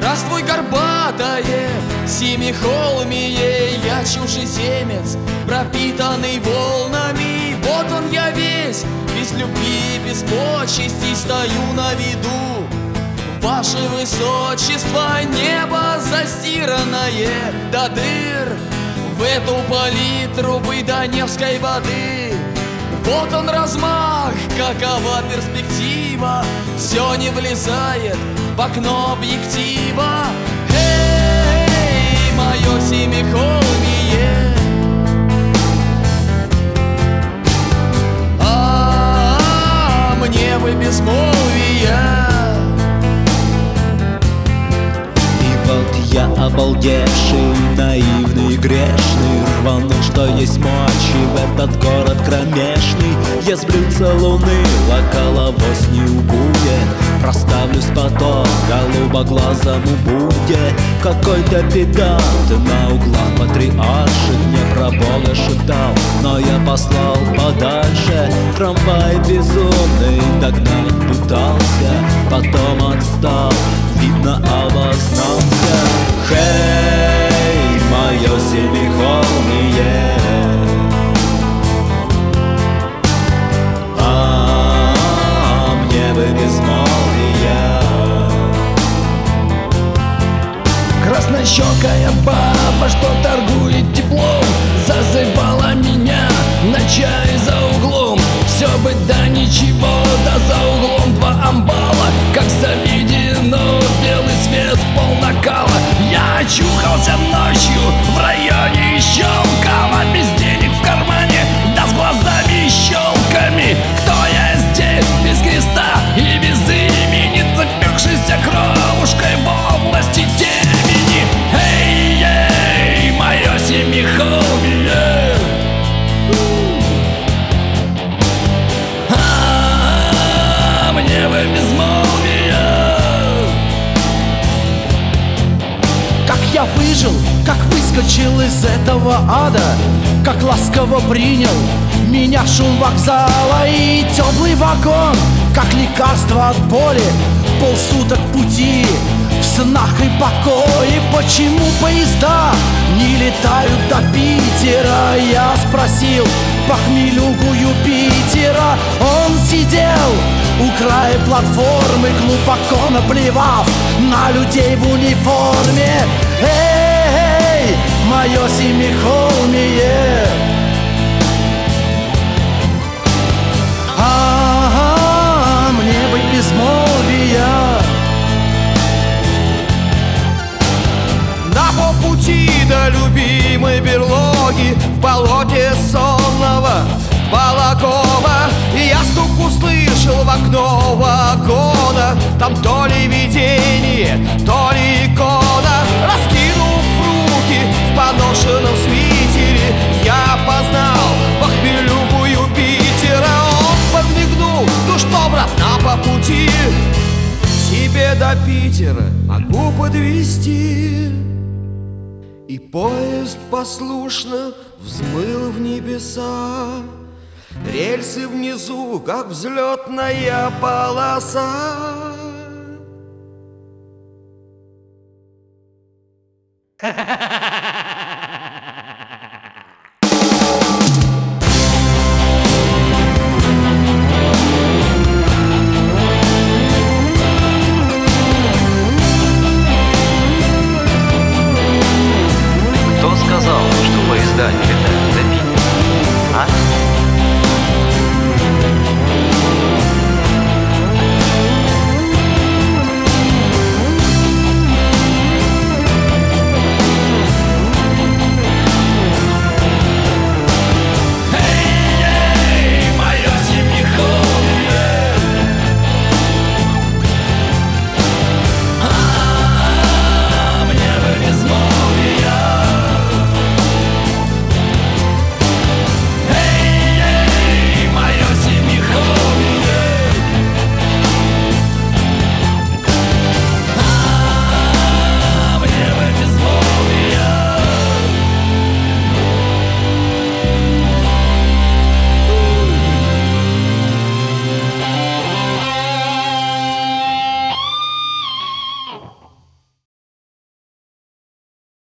Здравствуй, горбатое семихолмие, я чужеземец, пропитанный волнами. Вот он я весь, без любви, без почестей, стою на виду. Ваше высочество, небо застиранное до дыр, в эту палитру Невской воды. Вот он размах, какова перспектива, все не влезает в окно объектива. Эй, мое семихолмие, мне бы безмолвия. Вот я обалдевший, наивный и грешный, рвану, что есть мочи в этот город кромешный. Я с блюдца луны локаловоз не убудет, проставлюсь потом голубоглазому Будде. Какой-то педант на углах патриарших мне про Бога шептал, но я послал подальше. Трамвай безумный догнать пытался, потом отстал, видно, обознался. Хей, мое семихолмие, мне бы безмолвия. Краснощекая баба, что торгует теплом, зазывала меня на чай за углом. Все бы да ничего, да за углом два амбала, как заведено, белый свет в пол накала. Я очухался ночью в районе Щелково, без денег в кармане, да с глазами щелками. Кто я здесь без креста и без имени, запекшейся кровушкой в области темени? Эй, эй, мое семихолмие, мне бы безмолвия. Как я выжил, как выскочил из этого ада, как ласково принял меня шум вокзала и теплый вагон, как лекарство от боли, полсуток пути в снах и покое. Почему поезда не летают до Питера? Я спросил похмелюгу Юпитера. Он сидел у края платформы, глубоко наплевав на людей в униформе. Эй, мое семихолмие, мне бы безмолвия. На полпути до любимой берлоги в болоте сонного Балакова я стук услышал в окно вагона. Там то ли видение, то ли икона. Раскинув руки в поношенном свитере, я познал похмелюгу Юпитера. Он подмигнул: ну что, брат, на по пути, тебе до Питера могу подвезти. И поезд послушно взмыл в небеса, рельсы внизу, как взлетная полоса.